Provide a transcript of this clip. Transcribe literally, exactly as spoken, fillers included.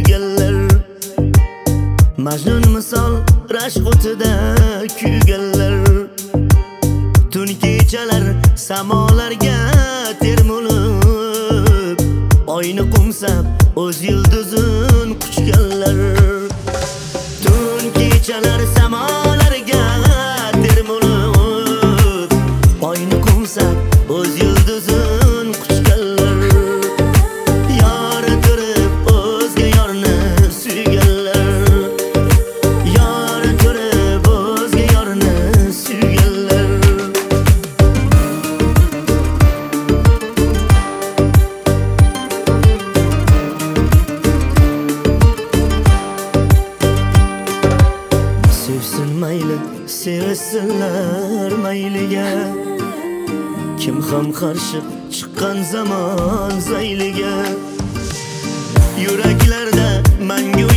suyganlar. Majnun misol rashq o'tida kuyganlar. Tun kechalar samolarga termulib, oyni qumsab o'z yulduzin quchganlar. Tun kechalar samolarga termulib, oyni qumsab o'z yulduzin quchganlar. Yori ko'rib o'zga yorni suyganlar. Yori ko'rib o'zga yorni suyganlar. Sevsin mayli, sevsinlar mayliga. Kim ham qarshi chiqqan zamon zayliga. Yuraklarda mangu